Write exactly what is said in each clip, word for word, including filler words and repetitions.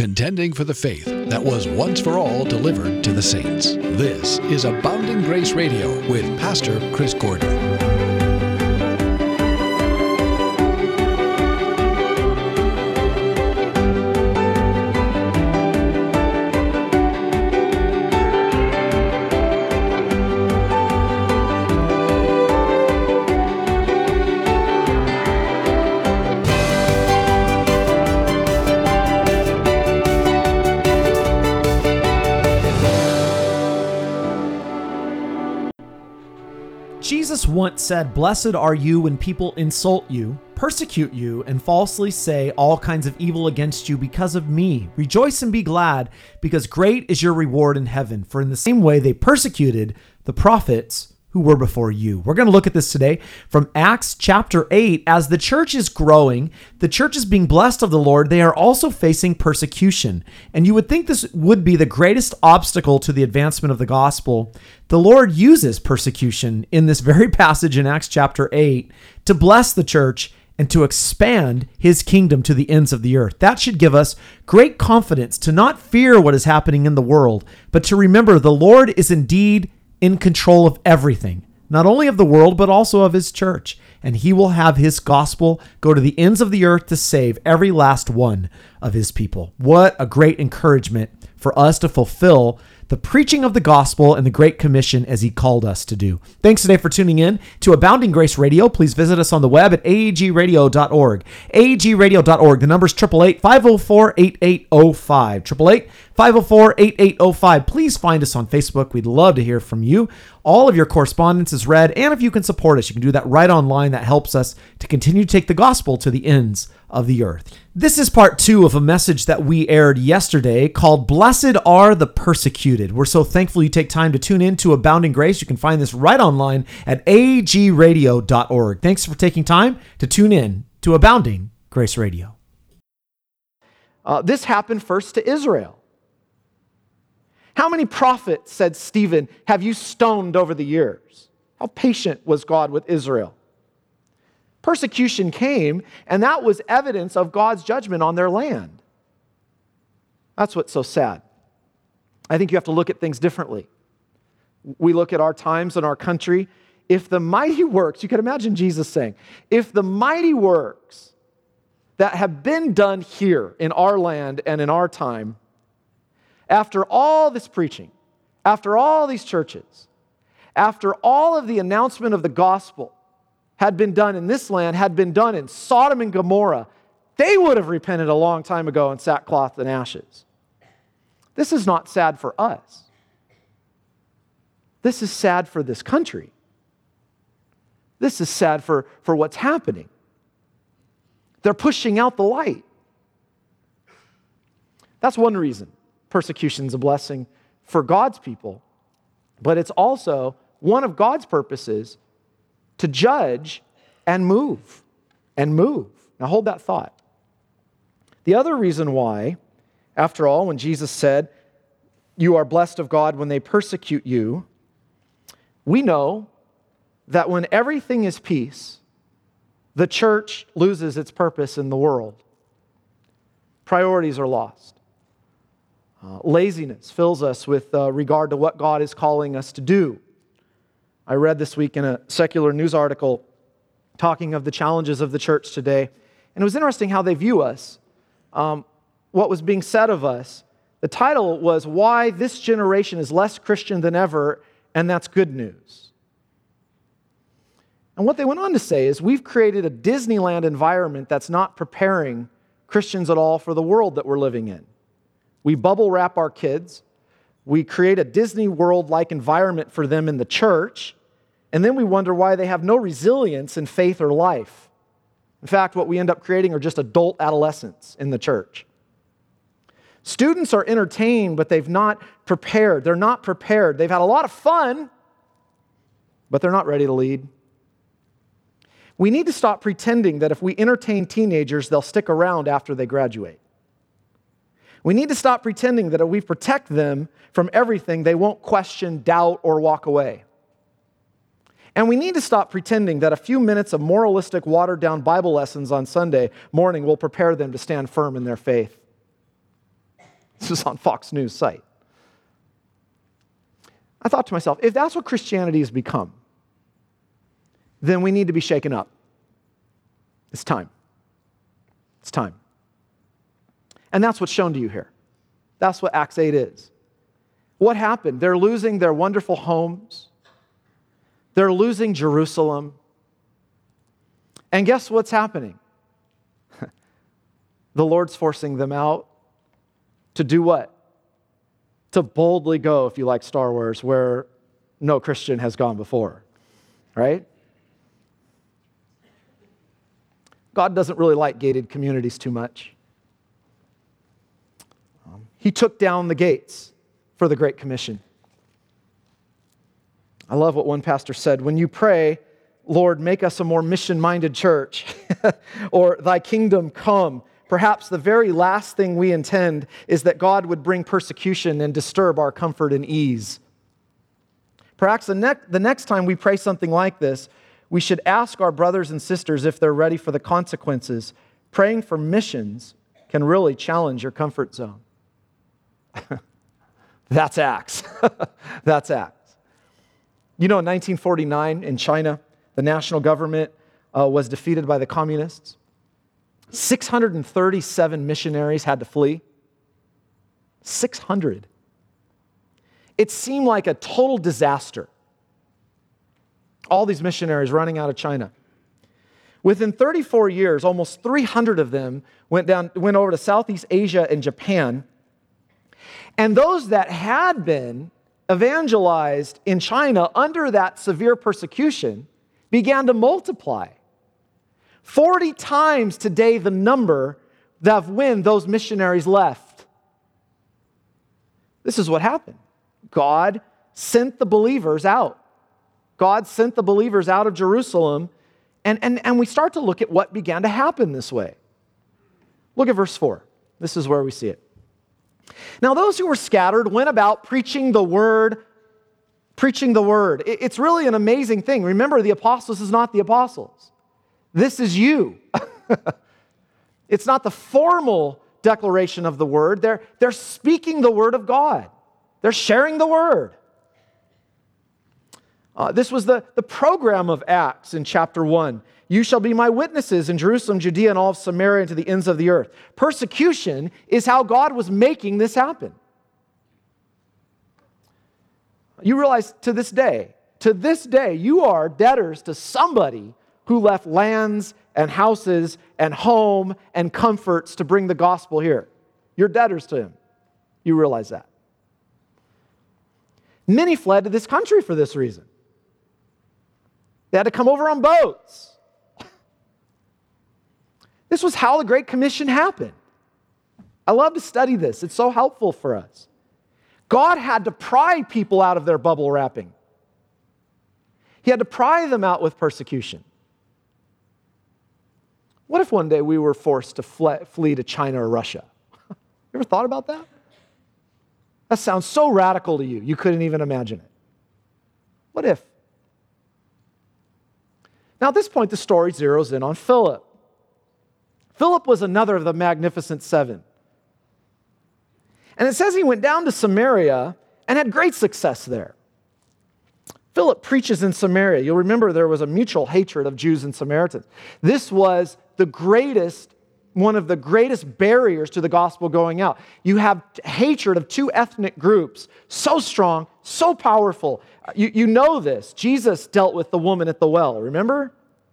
contending for the faith that was once for all delivered to the saints. This is Abounding Grace Radio with Pastor Chris Gordon. Jesus once said, "Blessed are you when people insult you, persecute you, and falsely say all kinds of evil against you because of me. Rejoice and be glad, because great is your reward in heaven. For in the same way they persecuted the prophets who were before you." We're going to look at this today from Acts chapter eight. As the church is growing, the church is being blessed of the Lord. They are also facing persecution. And you would think this would be the greatest obstacle to the advancement of the gospel. The Lord uses persecution in this very passage in Acts chapter eight to bless the church and to expand his kingdom to the ends of the earth. That should give us great confidence to not fear what is happening in the world, but to remember the Lord is indeed in control of everything, not only of the world, but also of his church. And he will have his gospel go to the ends of the earth to save every last one of his people. What a great encouragement for us to fulfill the preaching of the gospel and the Great Commission as he called us to do. Thanks today for tuning in to Abounding Grace Radio. Please visit us on the web at a a g radio dot org. a a g radio dot org. The number is eight eight eight, five oh four, eight eight oh five. eight eight eight, five oh four, eight eight oh five. Please find us on Facebook. We'd love to hear from you. All of your correspondence is read, and if you can support us, you can do that right online. That helps us to continue to take the gospel to the ends of the earth. This is part two of a message that we aired yesterday called Blessed Are the Persecuted. We're so thankful you take time to tune in to Abounding Grace. You can find this right online at a a g radio dot org. Thanks for taking time to tune in to Abounding Grace Radio. Uh, this happened first to Israel. How many prophets, said Stephen, have you stoned over the years? How patient was God with Israel? Persecution came, and that was evidence of God's judgment on their land. That's what's so sad. I think you have to look at things differently. We look at our times and our country. If the mighty works, you can imagine Jesus saying, if the mighty works that have been done here in our land and in our time, after all this preaching, after all these churches, after all of the announcement of the gospel had been done in this land, had been done in Sodom and Gomorrah, they would have repented a long time ago in sackcloth and ashes. This is not sad for us. This is sad for this country. This is sad for, for what's happening. They're pushing out the light. That's one reason persecution is a blessing for God's people, but it's also one of God's purposes to judge and move, and move. Now hold that thought. The other reason why, after all, when Jesus said, you are blessed of God when they persecute you, we know that when everything is peace, the church loses its purpose in the world. Priorities are lost. Uh, laziness fills us with uh, regard to what God is calling us to do. I read this week in a secular news article talking of the challenges of the church today, and it was interesting how they view us, um, what was being said of us. The title was, "Why This Generation is Less Christian Than Ever, and That's Good News." And what they went on to say is, we've created a Disneyland environment that's not preparing Christians at all for the world that we're living in. We bubble wrap our kids. We create a Disney World-like environment for them in the church, and then we wonder why they have no resilience in faith or life. In fact, what we end up creating are just adult adolescents in the church. Students are entertained, but they've not prepared. They're not prepared. They've had a lot of fun, but they're not ready to lead. We need to stop pretending that if we entertain teenagers, they'll stick around after they graduate. We need to stop pretending that if we protect them from everything, they won't question, doubt, or walk away. And we need to stop pretending that a few minutes of moralistic, watered-down Bible lessons on Sunday morning will prepare them to stand firm in their faith. This was on Fox News site. I thought to myself, if that's what Christianity has become, then we need to be shaken up. It's time. It's time. And that's what's shown to you here. That's what Acts eight is. What happened? They're losing their wonderful homes. They're losing Jerusalem. And guess what's happening? The Lord's forcing them out to do what? To boldly go, if you like Star Wars, where no Christian has gone before, right? God doesn't really like gated communities too much. Um, he took down the gates for the Great Commission. I love what one pastor said, when you pray, Lord, make us a more mission-minded church, or thy kingdom come, perhaps the very last thing we intend is that God would bring persecution and disturb our comfort and ease. Perhaps the, ne- the next time we pray something like this, we should ask our brothers and sisters if they're ready for the consequences. Praying for missions can really challenge your comfort zone. That's Acts. That's Acts. You know, in nineteen forty-nine in China, the national government uh, was defeated by the communists. six hundred thirty-seven missionaries had to flee. six hundred. It seemed like a total disaster. All these missionaries running out of China. Within thirty-four years, almost three hundred of them went down, went over to Southeast Asia and Japan. And those that had been evangelized in China under that severe persecution began to multiply. forty times today the number of when those missionaries left. This is what happened. God sent the believers out. God sent the believers out of Jerusalem, and, and, and we start to look at what began to happen this way. Look at verse four. This is where we see it. Now those who were scattered went about preaching the word, preaching the word. It, it's really an amazing thing. Remember, the apostles is not the apostles. This is you. It's not the formal declaration of the word. They're, they're speaking the word of God. They're sharing the word. Uh, this was the, the program of Acts in chapter one. You shall be my witnesses in Jerusalem, Judea, and all of Samaria, and to the ends of the earth. Persecution is how God was making this happen. You realize to this day, to this day, you are debtors to somebody who left lands and houses and home and comforts to bring the gospel here. You're debtors to him. You realize that. Many fled to this country for this reason. They had to come over on boats. This was how the Great Commission happened. I love to study this. It's so helpful for us. God had to pry people out of their bubble wrapping. He had to pry them out with persecution. What if one day we were forced to fle- flee to China or Russia? You ever thought about that? That sounds so radical to you, you couldn't even imagine it. What if? Now at this point, the story zeroes in on Philip. Philip was another of the Magnificent Seven. And it says he went down to Samaria and had great success there. Philip preaches in Samaria. You'll remember there was a mutual hatred of Jews and Samaritans. This was the greatest, one of the greatest barriers to the gospel going out. You have hatred of two ethnic groups, so strong, so powerful. You, you know this. Jesus dealt with the woman at the well, remember?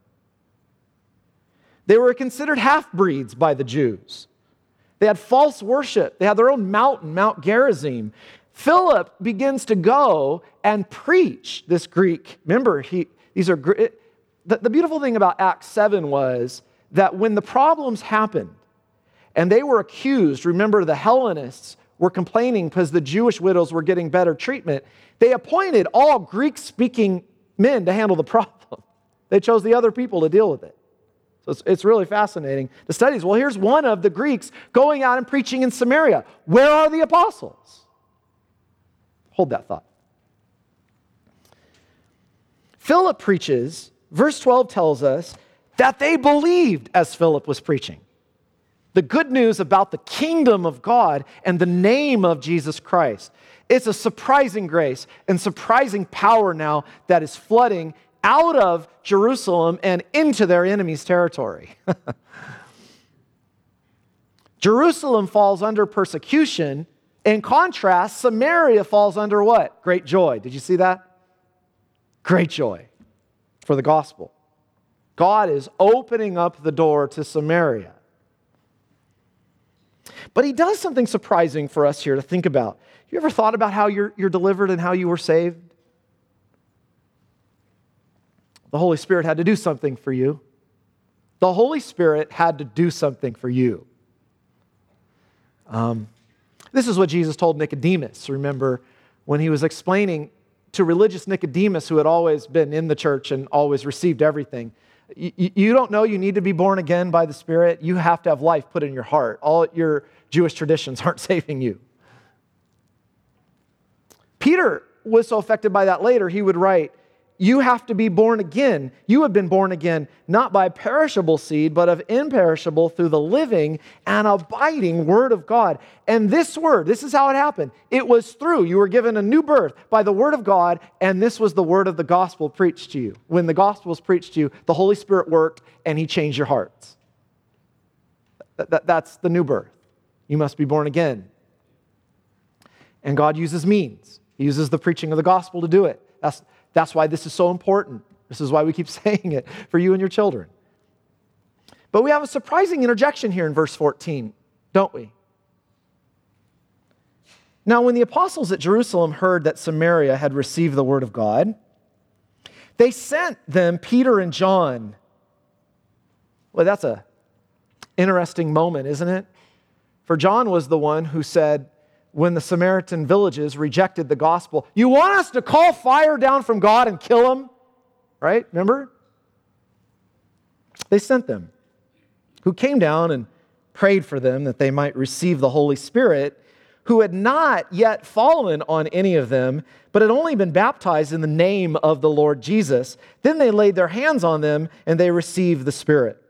They were considered half-breeds by the Jews. They had false worship. They had their own mountain, Mount Gerizim. Philip begins to go and preach this Greek. Remember, he, these are the, the beautiful thing about Acts seven was that when the problems happened and they were accused, remember the Hellenists were complaining because the Jewish widows were getting better treatment. They appointed all Greek-speaking men to handle the problem. They chose the other people to deal with it. So it's, it's really fascinating to study. Well, here's one of the Greeks going out and preaching in Samaria. Where are the apostles? Hold that thought. Philip preaches, verse twelve tells us that they believed as Philip was preaching. The good news about the kingdom of God and the name of Jesus Christ. It's a surprising grace and surprising power now that is flooding out of Jerusalem and into their enemy's territory. Jerusalem falls under persecution. In contrast, Samaria falls under what? Great joy. Did you see that? Great joy for the gospel. God is opening up the door to Samaria. But he does something surprising for us here to think about. You ever thought about how you're, you're delivered and how you were saved? The Holy Spirit had to do something for you. The Holy Spirit had to do something for you. Um, this is what Jesus told Nicodemus. Remember, when he was explaining to religious Nicodemus, who had always been in the church and always received everything, you, you don't know you need to be born again by the Spirit. You have to have life put in your heart. All your Jewish traditions aren't saving you. Peter was so affected by that later, he would write, you have to be born again. You have been born again, not by perishable seed, but of imperishable through the living and abiding word of God. And this word, this is how it happened. It was through, you were given a new birth by the word of God, and this was the word of the gospel preached to you. When the gospel was preached to you, the Holy Spirit worked and he changed your hearts. That, that, that's the new birth. You must be born again. And God uses means. He uses the preaching of the gospel to do it. That's That's why this is so important. This is why we keep saying it for you and your children. But we have a surprising interjection here in verse fourteen, don't we? Now, when the apostles at Jerusalem heard that Samaria had received the word of God, they sent them Peter and John. Well, that's an interesting moment, isn't it? For John was the one who said, when the Samaritan villages rejected the gospel, you want us to call fire down from God and kill them? Right? Remember? They sent them, who came down and prayed for them that they might receive the Holy Spirit, who had not yet fallen on any of them, but had only been baptized in the name of the Lord Jesus. Then they laid their hands on them and they received the Spirit.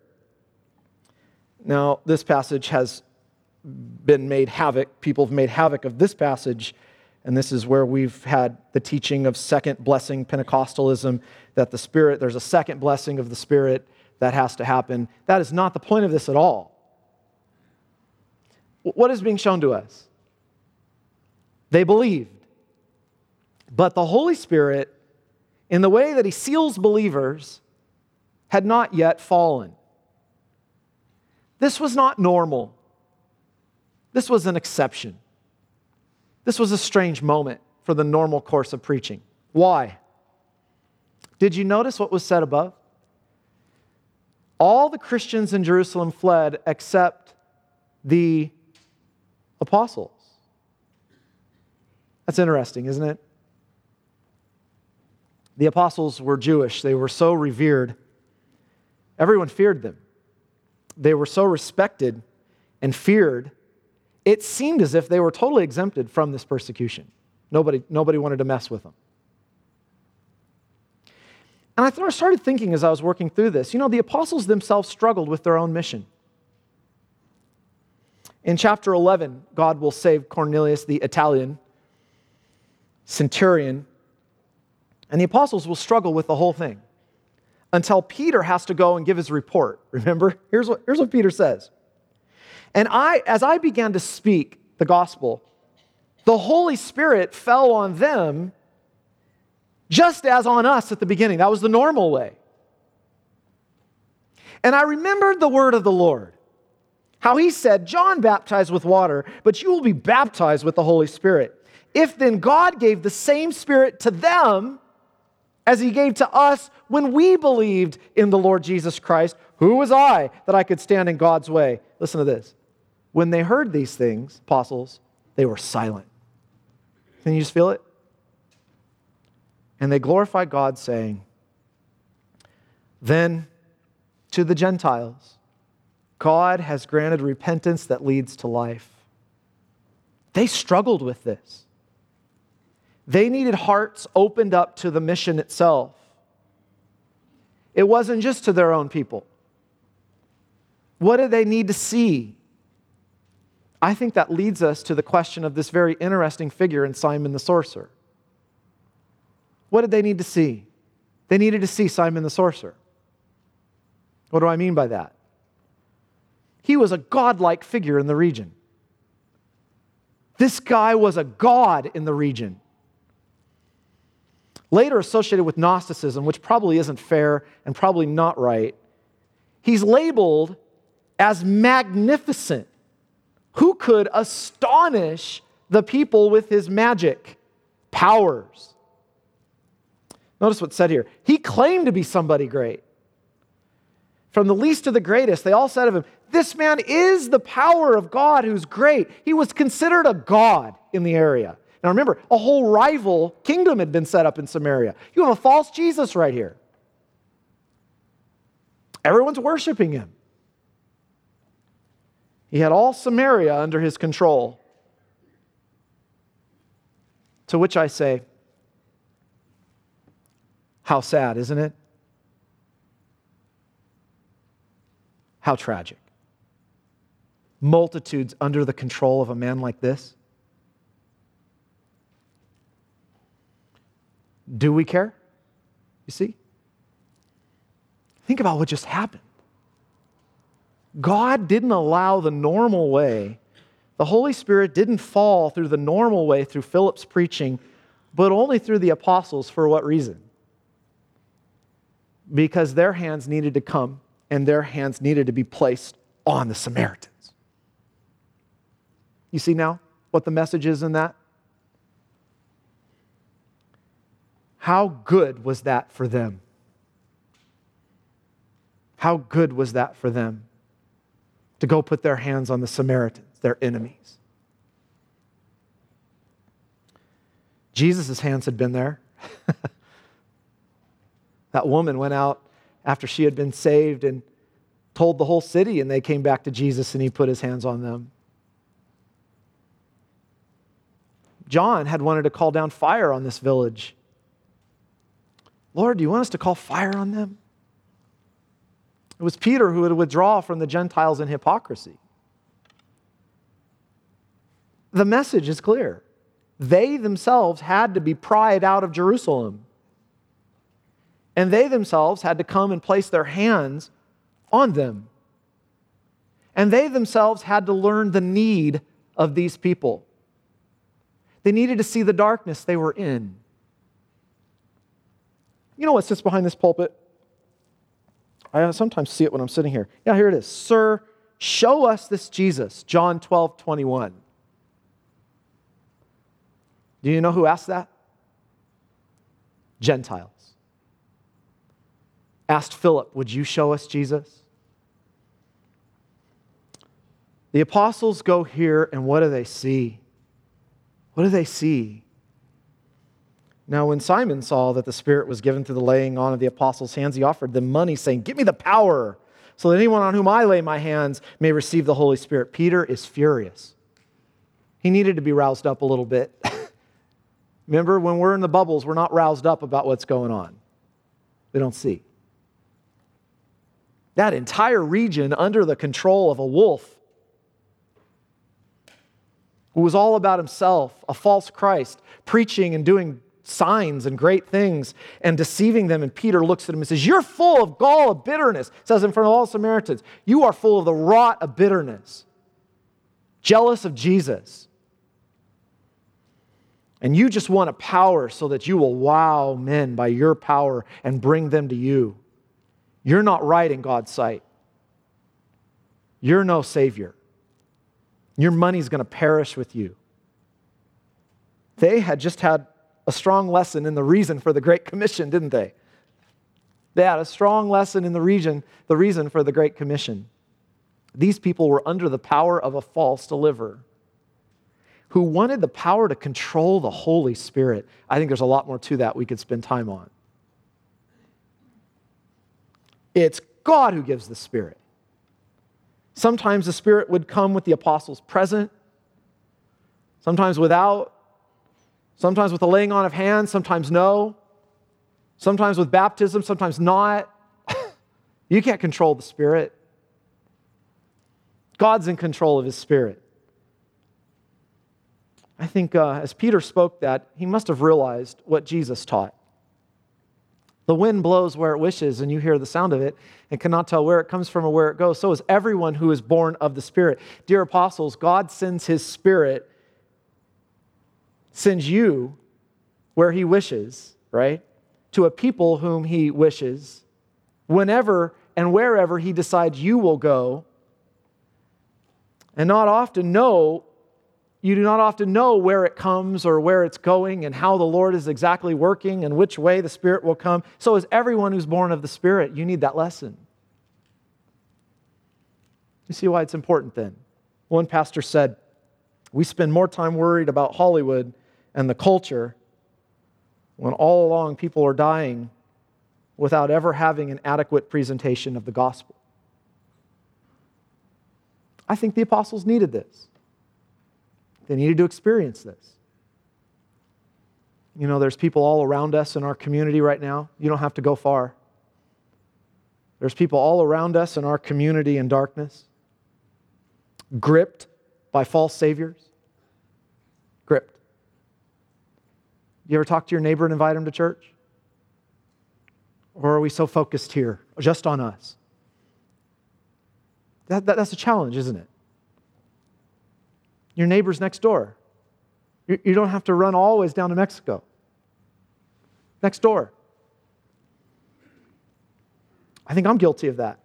Now, this passage has been made havoc. People have made havoc of this passage, and this is where we've had the teaching of second blessing Pentecostalism, that the Spirit, there's a second blessing of the Spirit that has to happen. That is not the point of this at all. What is being shown to us? They believed, but the Holy Spirit, in the way that he seals believers, had not yet fallen. This was not normal. This was an exception. This was a strange moment for the normal course of preaching. Why? Did you notice what was said above? All the Christians in Jerusalem fled except the apostles. That's interesting, isn't it? The apostles were Jewish. They were so revered. Everyone feared them. They were so respected and feared. It seemed as if they were totally exempted from this persecution. Nobody, nobody wanted to mess with them. And I started thinking as I was working through this, you know, the apostles themselves struggled with their own mission. In chapter eleven, God will save Cornelius the Italian centurion, and the apostles will struggle with the whole thing until Peter has to go and give his report. Remember? Here's what, here's what Peter says. And I, as I began to speak the gospel, the Holy Spirit fell on them just as on us at the beginning. That was the normal way. And I remembered the word of the Lord, how he said, John baptized with water, but you will be baptized with the Holy Spirit. If then God gave the same Spirit to them as he gave to us when we believed in the Lord Jesus Christ, who was I that I could stand in God's way? Listen to this. When they heard these things, apostles, they were silent. Can you just feel it? And they glorified God, saying, then to the Gentiles, God has granted repentance that leads to life. They struggled with this. They needed hearts opened up to the mission itself. It wasn't just to their own people. What did they need to see I think that leads us to the question of this very interesting figure in Simon the sorcerer. What did they need to see? They needed to see Simon the sorcerer. What do I mean by that? He was a godlike figure in the region. This guy was a god in the region. Later associated with Gnosticism, which probably isn't fair and probably not right, he's labeled as magnificent, who could astonish the people with his magic powers. Notice what's said here. He claimed to be somebody great. From the least to the greatest, they all said of him, this man is the power of God who's great. He was considered a god in the area. Now remember, a whole rival kingdom had been set up in Samaria. You have a false Jesus right here. Everyone's worshiping him. He had all Samaria under his control. To which I say, how sad, isn't it? How tragic. Multitudes under the control of a man like this. Do we care? You see? Think about what just happened. God didn't allow the normal way. The Holy Spirit didn't fall through the normal way through Philip's preaching, but only through the apostles. For what reason? Because their hands needed to come and their hands needed to be placed on the Samaritans. You see now what the message is in that? How good was that for them? How good was that for them to go put their hands on the Samaritans, their enemies? Jesus' hands had been there. That woman went out after she had been saved and told the whole city, and they came back to Jesus and he put his hands on them. John had wanted to call down fire on this village. Lord, do you want us to call fire on them? It was Peter who would withdraw from the Gentiles in hypocrisy. The message is clear. They themselves had to be pried out of Jerusalem. And they themselves had to come and place their hands on them. And they themselves had to learn the need of these people. They needed to see the darkness they were in. You know what sits behind this pulpit? I sometimes see it when I'm sitting here. Yeah, here it is. Sir, show us this Jesus. John twelve twenty-one. Do you know who asked that? Gentiles. Asked Philip, would you show us Jesus? The apostles go here, and what do they see? What do they see? Now, when Simon saw that the Spirit was given through the laying on of the apostles' hands, he offered them money, saying, give me the power, so that anyone on whom I lay my hands may receive the Holy Spirit. Peter is furious. He needed to be roused up a little bit. Remember, when we're in the bubbles, we're not roused up about what's going on. We don't see. That entire region under the control of a wolf who was all about himself, a false Christ, preaching and doing signs and great things and deceiving them. And Peter looks at him and says, you're full of gall of bitterness. It says in front of all Samaritans, you are full of the rot of bitterness. Jealous of Jesus. And you just want a power so that you will wow men by your power and bring them to you. You're not right in God's sight. You're no Savior. Your money's going to perish with you. They had just had a strong lesson in the reason for the Great Commission, didn't they? They had a strong lesson in the region, the reason for the Great Commission. These people were under the power of a false deliverer who wanted the power to control the Holy Spirit. I think there's a lot more to that we could spend time on. It's God who gives the Spirit. Sometimes the Spirit would come with the apostles present, sometimes without, sometimes with the laying on of hands, sometimes no, sometimes with baptism, sometimes not. You can't control the Spirit. God's in control of His Spirit. I think uh, as Peter spoke that, he must have realized what Jesus taught. The wind blows where it wishes, and you hear the sound of it and cannot tell where it comes from or where it goes. So is everyone who is born of the Spirit. Dear apostles, God sends His Spirit, sends you where He wishes, right? To a people whom He wishes, whenever and wherever He decides you will go. And not often know, you do not often know where it comes or where it's going and how the Lord is exactly working and which way the Spirit will come. So is everyone who's born of the Spirit. You need that lesson. You see why it's important then? One pastor said, we spend more time worried about Hollywood and the culture when all along people are dying without ever having an adequate presentation of the gospel. I think the apostles needed this. They needed to experience this. You know, there's people all around us in our community right now. You don't have to go far. There's people all around us in our community in darkness, gripped by false saviors. Gripped. You ever talk to your neighbor and invite him to church? Or are we so focused here, just on us? That, that, that's a challenge, isn't it? Your neighbor's next door. You, you don't have to run always down to Mexico. Next door. I think I'm guilty of that.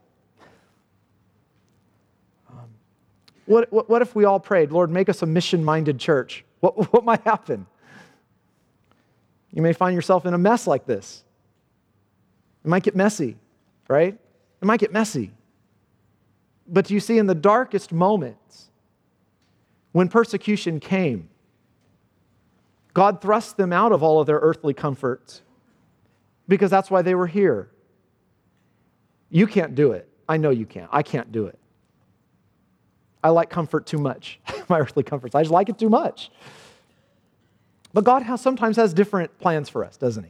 Um, what, what, what if we all prayed, Lord, make us a mission-minded church? What, what might happen? You may find yourself in a mess like this. It might get messy, right? It might get messy. But you see, in the darkest moments, when persecution came, God thrust them out of all of their earthly comforts because that's why they were here. You can't do it. I know you can't. I can't do it. I like comfort too much, my earthly comforts. I just like it too much. But God has, sometimes has different plans for us, doesn't He?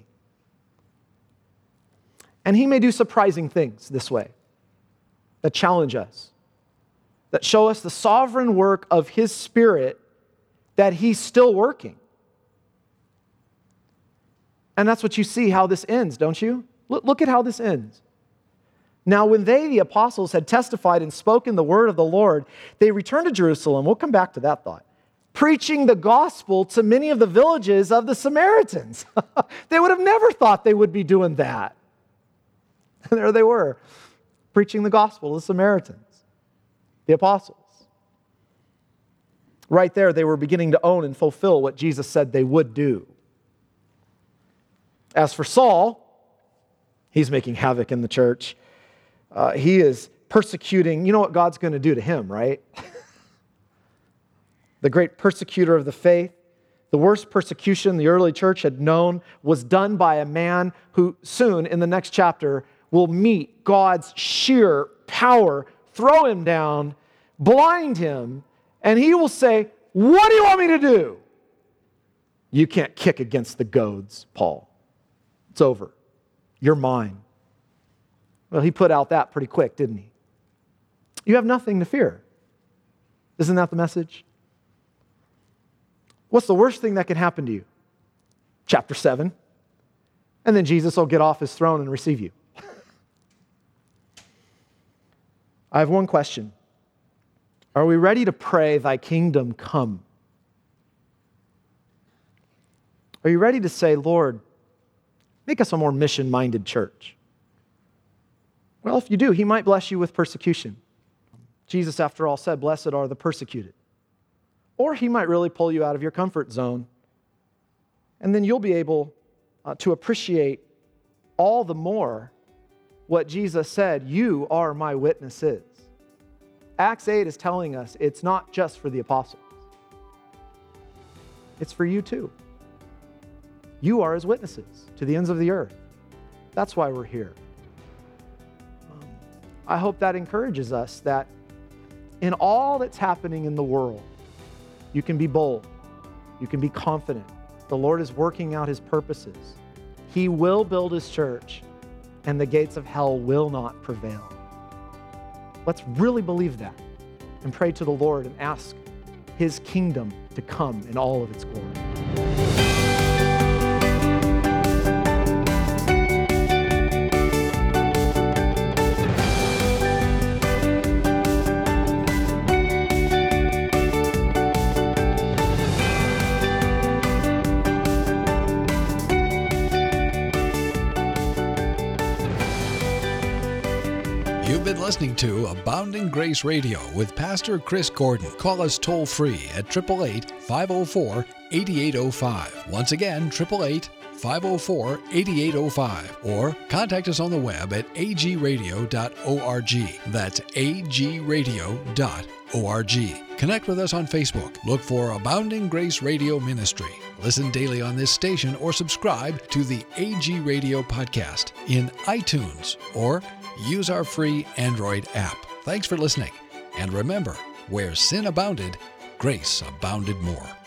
And He may do surprising things this way that challenge us, that show us the sovereign work of His Spirit, that He's still working. And that's what you see how this ends, don't you? Look, look at how this ends. Now, when they, the apostles, had testified and spoken the word of the Lord, they returned to Jerusalem. We'll come back to that thought. Preaching the gospel to many of the villages of the Samaritans. They would have never thought they would be doing that. And there they were, preaching the gospel to the Samaritans, the apostles. Right there, they were beginning to own and fulfill what Jesus said they would do. As for Saul, he's making havoc in the church. Uh, he is persecuting. You know what God's going to do to him, right? The great persecutor of the faith. The worst persecution the early church had known was done by a man who soon, in the next chapter, will meet God's sheer power, throw him down, blind him, and he will say, "What do you want me to do?" You can't kick against the goads, Paul. It's over. You're mine. Well, he put out that pretty quick, didn't he? You have nothing to fear. Isn't that the message? What's the worst thing that can happen to you? Chapter seven. And then Jesus will get off His throne and receive you. I have one question. Are we ready to pray, "Thy kingdom come"? Are you ready to say, "Lord, make us a more mission-minded church"? Well, if you do, He might bless you with persecution. Jesus, after all, said, "Blessed are the persecuted." Or He might really pull you out of your comfort zone, and then you'll be able uh, to appreciate all the more what Jesus said, "You are my witnesses." Acts eight is telling us it's not just for the apostles. It's for you too. You are His witnesses to the ends of the earth. That's why we're here. Um, I hope that encourages us that in all that's happening in the world, you can be bold. You can be confident. The Lord is working out His purposes. He will build His church, and the gates of hell will not prevail. Let's really believe that and pray to the Lord and ask his kingdom to come in all of its glory. You've been listening to Abounding Grace Radio with Pastor Chris Gordon. Call us toll free at eight eight eight, five oh four, eight eight oh five. Once again, eight eight eight, five oh four, eight eight oh five. Or contact us on the web at a g radio dot org. That's a g radio dot org. Connect with us on Facebook. Look for Abounding Grace Radio Ministry. Listen daily on this station or subscribe to the A G Radio podcast in iTunes or use our free Android app. Thanks for listening. And remember, where sin abounded, grace abounded more.